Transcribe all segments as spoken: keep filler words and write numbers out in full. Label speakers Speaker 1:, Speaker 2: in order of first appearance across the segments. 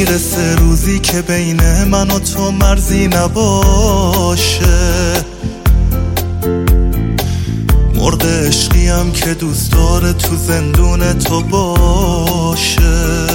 Speaker 1: میرسه روزی که بین من و تو مرزی نباشه. مرغ عشقیم که دوست داره تو زندون تو باشه.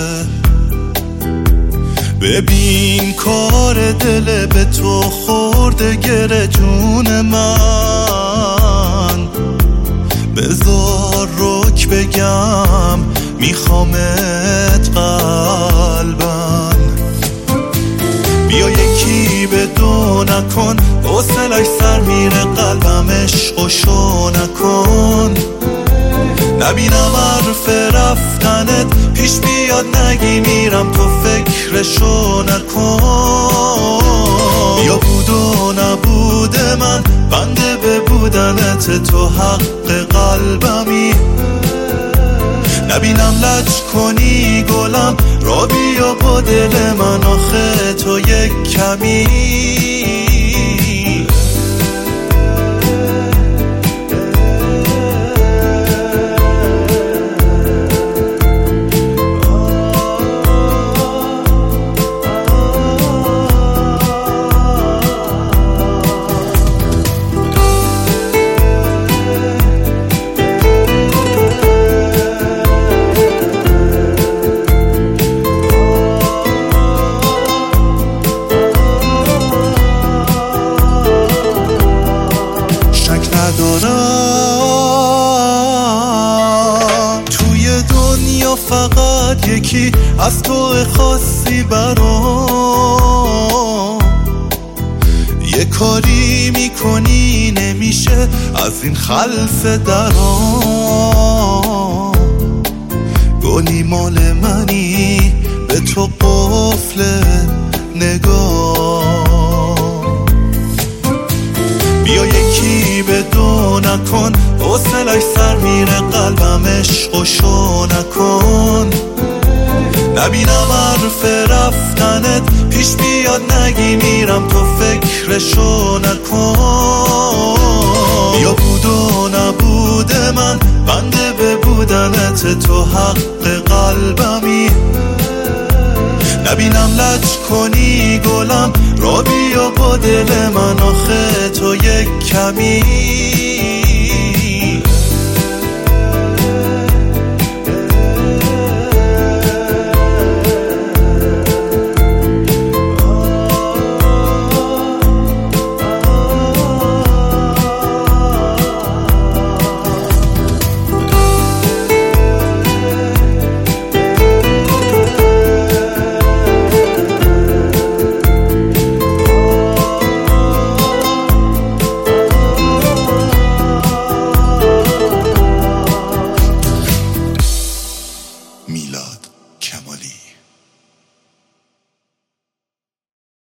Speaker 1: ببین کار دل به تو خورده گره جون من. بذار رک بگم میخوامت قلبم. بیا یکی به دو نکن حوصلش سر میره قلبم عشقو شو نکن. نبینم حرف رفتنت پیش بیاد نگی میرم تو فکرشو نکن. یا بود و نبود من بنده به بودنت تو حق قلبمی. نبینم لج کنی گلم را بیا با دل من آخه تو یک کمی. توی دنیا فقط یکی از تو خاصی برام. یه کاری میکنی نمیشه از این خلف درام. گلی مال منی به تو قفل نگاه. بیا یکی به دو نکن حوصلش سر میره قلبم عشقو شو نکن. نبینم حرف رفتنت پیش بیاد نگی میرم تو فکرشو نکن. یا بود و نبود من بنده به بودنت تو حق قلبمی. نبینم لج کنی گلم را بیا با دل من آخه تو یک کمی.